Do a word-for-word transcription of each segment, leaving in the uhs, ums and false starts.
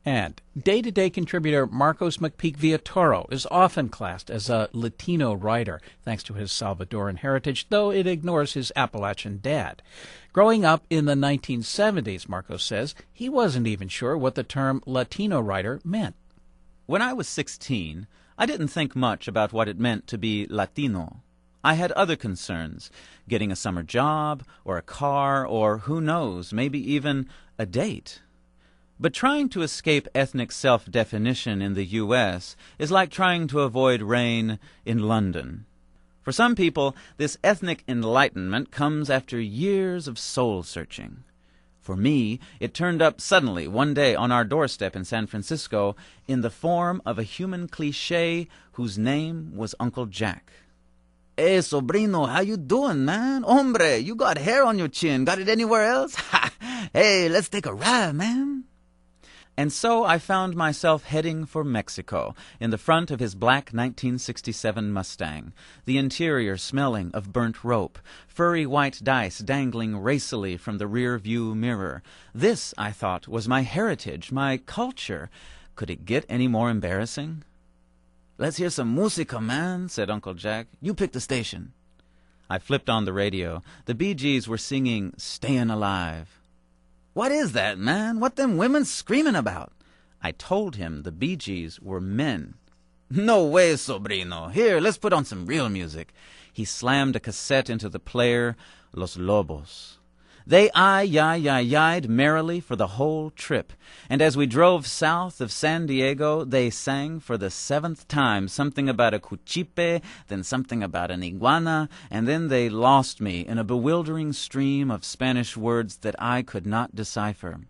And day-to-day contributor Marcos McPeak Villatoro is often classed as a Latino writer, thanks to his Salvadoran heritage, though it ignores his Appalachian dad. Growing up in the nineteen seventies, Marcos says, he wasn't even sure what the term Latino writer meant. When I was sixteen, I didn't think much about what it meant to be Latino. I had other concerns, getting a summer job, or a car, or who knows, maybe even a date. But trying to escape ethnic self-definition in the U S is like trying to avoid rain in London. For some people, this ethnic enlightenment comes after years of soul-searching. For me, it turned up suddenly one day on our doorstep in San Francisco in the form of a human cliché whose name was Uncle Jack. "Hey, sobrino, how you doing, man? Hombre, you got hair on your chin. Got it anywhere else? Hey, let's take a ride, man." And so I found myself heading for Mexico in the front of his black nineteen sixty-seven Mustang, the interior smelling of burnt rope, furry white dice dangling racily from the rear-view mirror. This, I thought, was my heritage, my culture. Could it get any more embarrassing? "Let's hear some música, man," said Uncle Jack. "You pick the station." I flipped on the radio. The Bee Gees were singing "Stayin' Alive." "What is that, man? What them women screaming about?" I told him the Bee Gees were men. "No way, sobrino. Here, let's put on some real music." He slammed a cassette into the player, Los Lobos. They ay-yi-yi-yi'd merrily for the whole trip, and as we drove south of San Diego, they sang for the seventh time something about a cuchipe, then something about an iguana, and then they lost me in a bewildering stream of Spanish words that I could not decipher.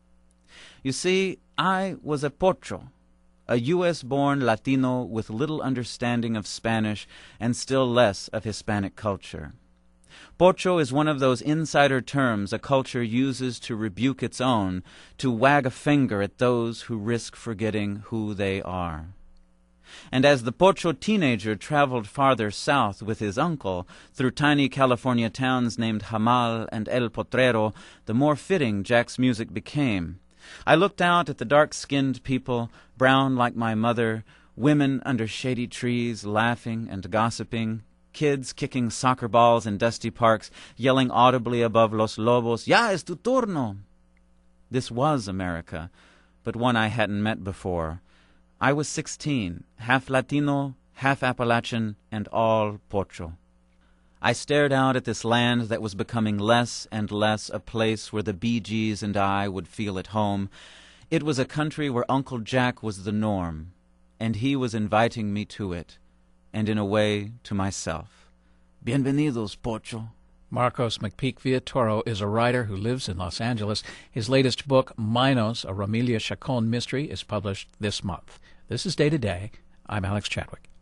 You see, I was a pocho, a U S-born Latino with little understanding of Spanish and still less of Hispanic culture. Pocho is one of those insider terms a culture uses to rebuke its own, to wag a finger at those who risk forgetting who they are. And as the Pocho teenager traveled farther south with his uncle, through tiny California towns named Jamal and El Potrero, the more fitting Jack's music became. I looked out at the dark-skinned people, brown like my mother, women under shady trees laughing and gossiping, kids kicking soccer balls in dusty parks, yelling audibly above Los Lobos, "Ya es tu turno!" This was America, but one I hadn't met before. I was sixteen, half Latino, half Appalachian, and all Pocho. I stared out at this land that was becoming less and less a place where the Bee Gees and I would feel at home. It was a country where Uncle Jack was the norm, and he was inviting me to it, and in a way to myself. Bienvenidos, Pocho. Marcos McPeak Villatoro is a writer who lives in Los Angeles. His latest book, Minos, a Romelia Chacon mystery, is published this month. This is Day to Day. I'm Alex Chadwick.